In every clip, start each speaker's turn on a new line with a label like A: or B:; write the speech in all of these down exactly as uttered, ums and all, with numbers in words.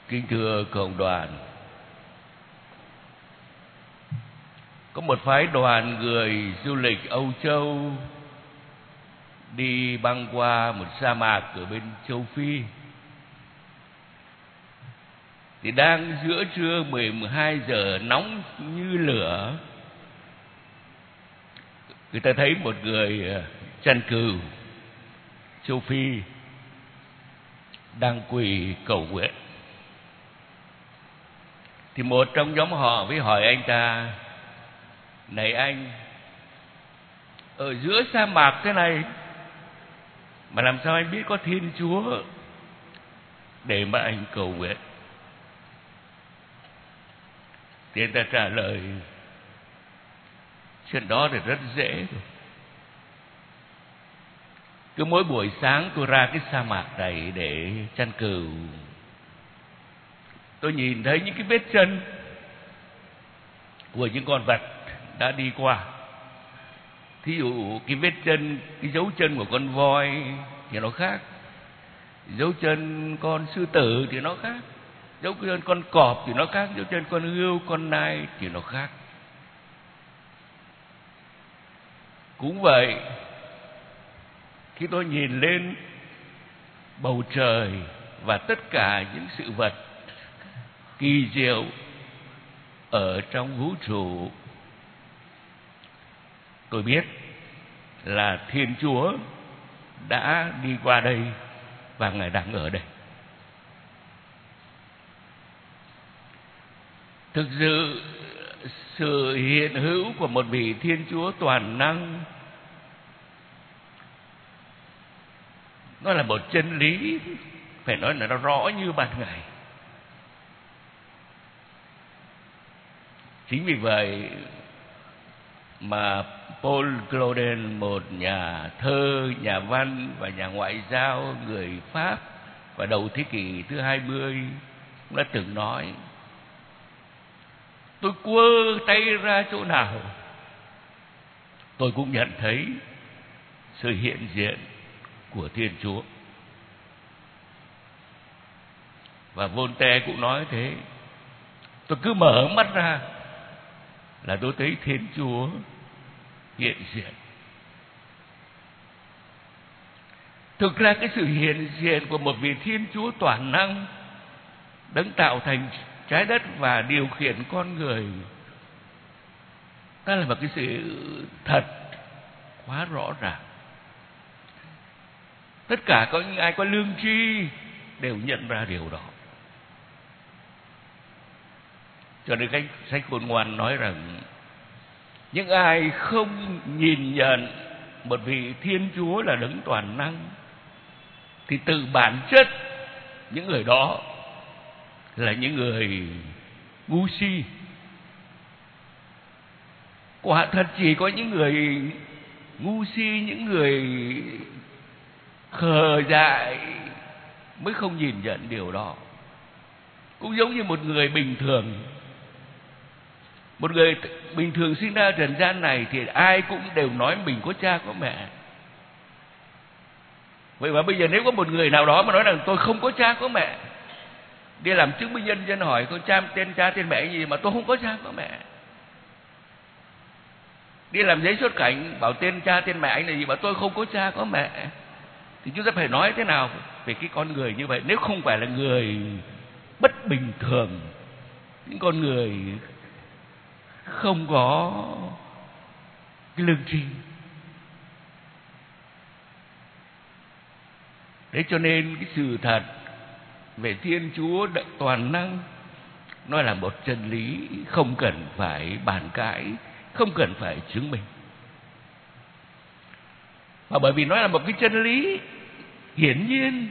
A: Kính thưa cộng đoàn, có một phái đoàn người du lịch Âu Châu đi băng qua một sa mạc ở bên châu Phi. Thì đang giữa trưa mười hai giờ nóng như lửa, người ta thấy một người chăn cừu châu Phi đang quỳ cầu nguyện. Thì một trong nhóm họ mới hỏi anh ta: này anh, ở giữa sa mạc thế này mà làm sao anh biết có Thiên Chúa để mà anh cầu nguyện? Thì anh ta trả lời: chuyện đó thì rất dễ thôi. Cứ mỗi buổi sáng tôi ra cái sa mạc này để chăn cừu, tôi nhìn thấy những cái vết chân của những con vật đã đi qua. Thí dụ cái vết chân, cái dấu chân của con voi thì nó khác, dấu chân con sư tử thì nó khác, dấu chân con cọp thì nó khác, dấu chân con hươu, con nai thì nó khác. Cũng vậy, khi tôi nhìn lên bầu trời và tất cả những sự vật kỳ diệu ở trong vũ trụ, tôi biết là Thiên Chúa đã đi qua đây và Ngài đang ở đây. Thực sự sự hiện hữu của một vị Thiên Chúa toàn năng, nó là một chân lý, phải nói là nó rõ như ban ngày. Chính vì vậy mà Paul Claudel, một nhà thơ, nhà văn và nhà ngoại giao người Pháp vào đầu thế kỷ thứ hai mươi cũng đã từng nói: tôi quơ tay ra chỗ nào tôi cũng nhận thấy sự hiện diện của Thiên Chúa. Và Voltaire cũng nói thế: tôi cứ mở mắt ra là tôi thấy Thiên Chúa hiện diện. Thực ra cái sự hiện diện của một vị Thiên Chúa toàn năng, đấng tạo thành trái đất và điều khiển con người, đó là một cái sự thật quá rõ ràng. Tất cả có những ai có lương tri đều nhận ra điều đó. Cho nên cái sách khôn ngoan nói rằng những ai không nhìn nhận một vị Thiên Chúa là đấng toàn năng thì từ bản chất những người đó là những người ngu si. Quả thật chỉ có những người ngu si, những người khờ dại mới không nhìn nhận điều đó. Cũng giống như một người bình thường, một người bình thường sinh ra trần gian này thì ai cũng đều nói mình có cha có mẹ. Vậy mà bây giờ nếu có một người nào đó mà nói rằng tôi không có cha có mẹ, đi làm chứng minh nhân dân hỏi con cha tên cha tên mẹ gì mà tôi không có cha có mẹ, đi làm giấy xuất cảnh bảo tên cha tên mẹ anh là gì mà tôi không có cha có mẹ, thì chúng ta phải nói thế nào về cái con người như vậy? Nếu không phải là người bất bình thường, những con người không có cái lương tri. Thế cho nên cái sự thật về Thiên Chúa toàn năng nó là một chân lý không cần phải bàn cãi, không cần phải chứng minh. Và bởi vì nó là một cái chân lý hiển nhiên,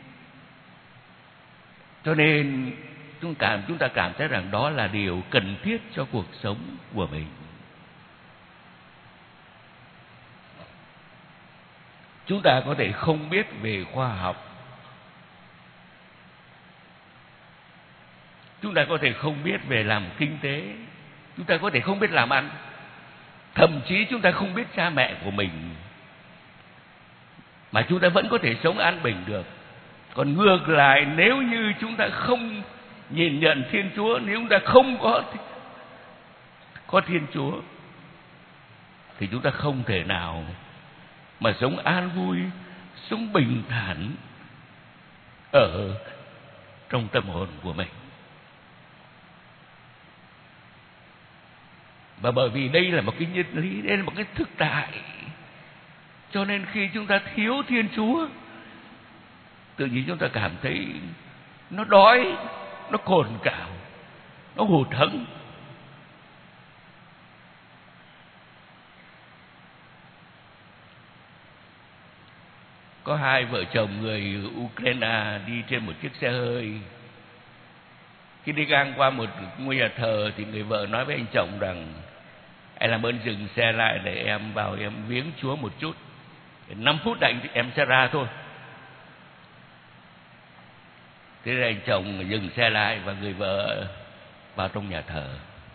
A: cho nên chúng cảm chúng ta cảm thấy rằng đó là điều cần thiết cho cuộc sống của mình. Chúng ta có thể không biết về khoa học, chúng ta có thể không biết về làm kinh tế, chúng ta có thể không biết làm ăn, thậm chí chúng ta không biết cha mẹ của mình, mà chúng ta vẫn có thể sống an bình được. Còn ngược lại, nếu như chúng ta không nhìn nhận Thiên Chúa. Nếu chúng ta không có có Thiên Chúa thì chúng ta không thể nào mà sống an vui, sống bình thản ở trong tâm hồn của mình. Và bởi vì đây là một cái nhân lý, đây là một cái thực tại, cho nên khi chúng ta thiếu Thiên Chúa, tự nhiên chúng ta cảm thấy nó đói, nó cồn cào, nó hụt hẫng. Có hai vợ chồng người Ukraine đi trên một chiếc xe hơi. Khi đi ngang qua một ngôi nhà thờ thì người vợ nói với anh chồng rằng: anh làm ơn dừng xe lại để em vào em viếng Chúa một chút. Năm phút anh em sẽ ra thôi. Thế nên anh chồng dừng xe lại và người vợ vào trong nhà thờ.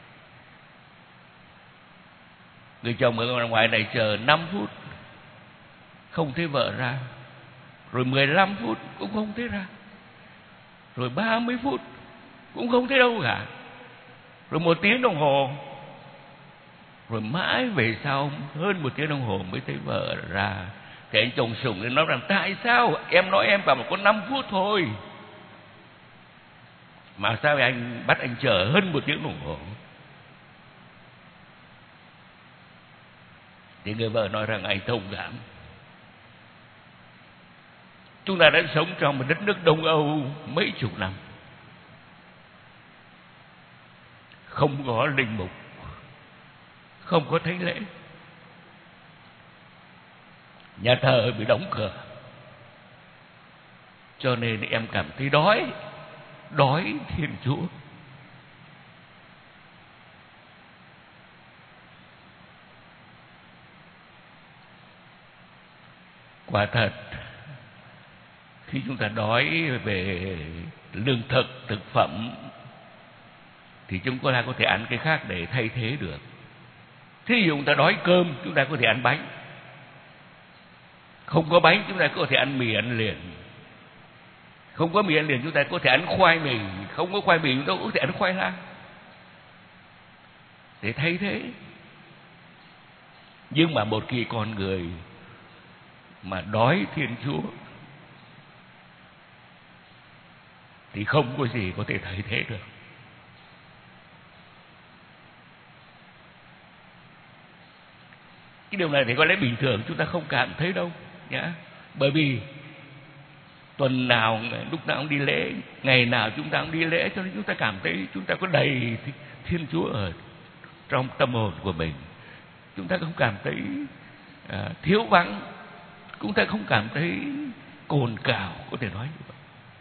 A: Người chồng ở ngoài này chờ năm phút không thấy vợ ra, rồi mười lăm phút cũng không thấy ra, rồi ba mươi phút cũng không thấy đâu cả, rồi một tiếng đồng hồ, rồi mãi về sau hơn một tiếng đồng hồ mới thấy vợ ra. Thì anh chồng sủng lên nói rằng: tại sao em nói em vào một có năm phút thôi mà sao anh bắt anh chờ hơn một tiếng đồng hồ? Thì người vợ nói rằng: anh thông cảm. Chúng ta đã sống trong một đất nước Đông Âu mấy chục năm, không có linh mục, không có thánh lễ, nhà thờ bị đóng cửa, cho nên em cảm thấy đói, đói Thiên Chúa. Quả thật, khi chúng ta đói về lương thực, thực phẩm thì chúng ta có thể ăn cái khác để thay thế được. Thí dụ chúng ta đói cơm, chúng ta có thể ăn bánh. Không có bánh, chúng ta có thể ăn mì ăn liền. Không có mì ăn liền, chúng ta có thể ăn khoai mì. Không có khoai mì, chúng ta có thể ăn khoai lang để thay thế. Nhưng mà một khi con người mà đói Thiên Chúa thì không có gì có thể thay thế được. Cái điều này thì có lẽ bình thường chúng ta không cảm thấy đâu nhá. Bởi vì tuần nào lúc nào cũng đi lễ, ngày nào chúng ta cũng đi lễ, cho nên chúng ta cảm thấy chúng ta có đầy Thiên Chúa ở trong tâm hồn của mình. Chúng ta không cảm thấy à, thiếu vắng, chúng ta không cảm thấy cồn cào, có thể nói như vậy.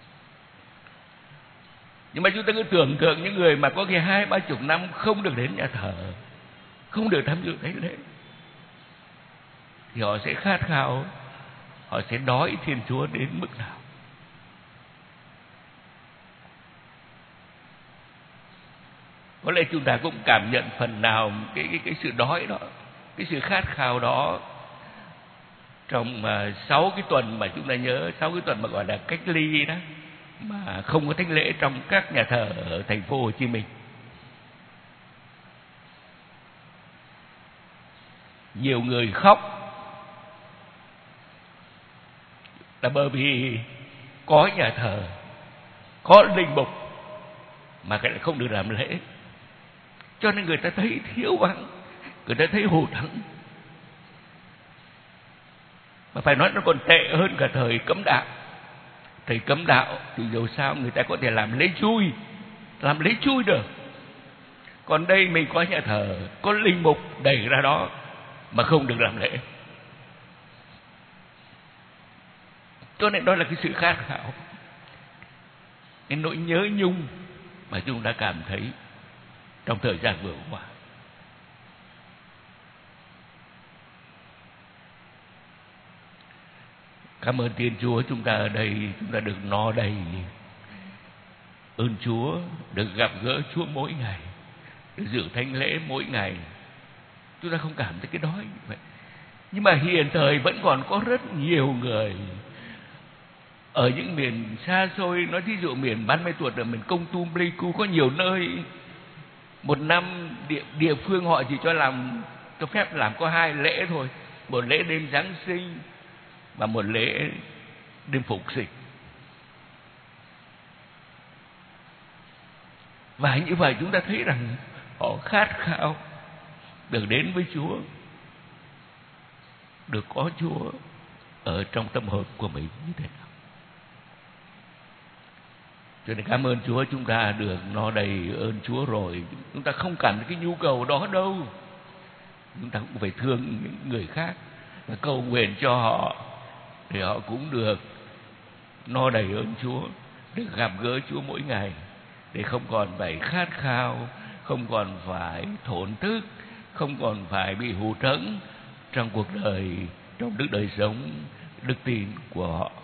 A: Nhưng mà chúng ta cứ tưởng tượng những người mà có khi hai ba chục năm không được đến nhà thờ, không được tham dự thánh lễ, thì họ sẽ khát khao, họ sẽ đói Thiên Chúa đến mức nào. Có lẽ chúng ta cũng cảm nhận phần nào cái cái, cái sự đói đó, cái sự khát khao đó trong uh, sáu cái tuần mà chúng ta nhớ, sáu cái tuần mà gọi là cách ly đó, mà không có thánh lễ trong các nhà thờ ở thành phố Hồ Chí Minh. Nhiều người khóc là bởi vì có nhà thờ, có linh mục mà cái lại không được làm lễ, cho nên người ta thấy thiếu vắng, người ta thấy hụt hẫng. Mà phải nói nó còn tệ hơn cả thời cấm đạo. Thời cấm đạo thì dù sao người ta có thể làm lễ chui, làm lễ chui được. Còn đây mình có nhà thờ, có linh mục đẩy ra đó mà không được làm lễ. Cho nên đó là cái sự khát khao, cái nỗi nhớ nhung mà chúng ta cảm thấy trong thời gian vừa qua. Cảm ơn Thiên Chúa, chúng ta ở đây, chúng ta được no đầy ơn Chúa, được gặp gỡ Chúa mỗi ngày, được dự thánh lễ mỗi ngày. Chúng ta không cảm thấy cái đói như vậy. Nhưng mà hiện thời vẫn còn có rất nhiều người Ở những miền xa xôi, nói thí dụ miền Ban Mê Thuột, ở miền Công Tum, Pleiku, có nhiều nơi một năm địa, địa phương họ chỉ cho làm, cho phép làm có hai lễ thôi, một lễ đêm Giáng sinh và một lễ đêm Phục Sinh. Và như vậy chúng ta thấy rằng họ khát khao được đến với Chúa, được có Chúa ở trong tâm hồn của mình như thế nào. Cho nên cảm ơn Chúa, chúng ta được no đầy ơn Chúa rồi, chúng ta không cần cái nhu cầu đó đâu. Chúng ta cũng phải thương những người khác và cầu nguyện cho họ để họ cũng được no đầy ơn Chúa, được gặp gỡ Chúa mỗi ngày, để không còn phải khát khao, không còn phải thổn thức, không còn phải bị hụt hẫng trong cuộc đời, trong đức đời sống đức tin của họ.